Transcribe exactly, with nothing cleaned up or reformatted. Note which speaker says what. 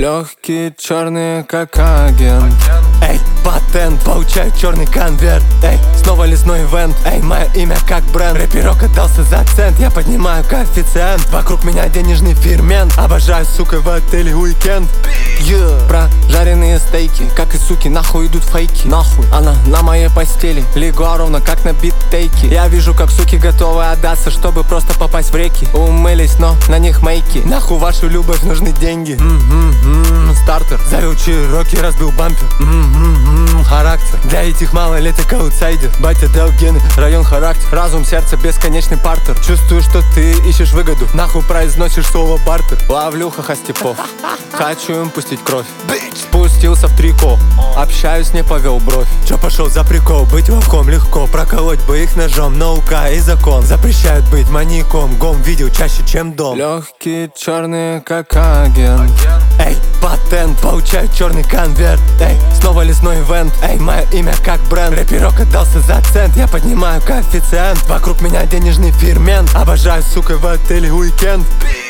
Speaker 1: Легкие черные как агент. Эй, патент, получаю черный конверт. Эй, снова лесной ивент. Эй, мое имя как бренд. Рэперок отдался за цент, я поднимаю коэффициент. Вокруг меня денежный фермент. Обожаю, сука, в отеле уикенд. Yeah. Прожаренные стейки, как и суки, нахуй идут фейки. Нахуй, она на моей постели, легла ровно как на биттейке. Я вижу, как суки готовы отдаться, чтобы просто попасть в реки. Умылись, но на них мейки. Нахуй вашу любовь, нужны деньги. Mm-hmm-hmm. Стартер, завел чироки, разбил бампер. Mm-hmm-hmm. Характер, для этих малолеток аутсайдер. Батя дал гены, район характер. Разум, сердце, бесконечный партер. Чувствую, что ты ищешь выгоду. Нахуй произносишь слово бартер. Ловлю хохостепов, хочу им пустить кровь. Спустился в трико, общаюсь, не повел бровь. Чё пошел за прикол, быть ловком легко. Проколоть бы их ножом, наука и закон запрещают быть маньяком. Гом видел чаще, чем дом. Легкие черные как агент. Эй, патент, получаю черный конверт. Эй, снова лесной ивент. Эй, мое имя как бренд. Рэперок отдался за цент, я поднимаю коэффициент. Вокруг меня денежный фермент. Обожаю, сука, в отеле уикенд.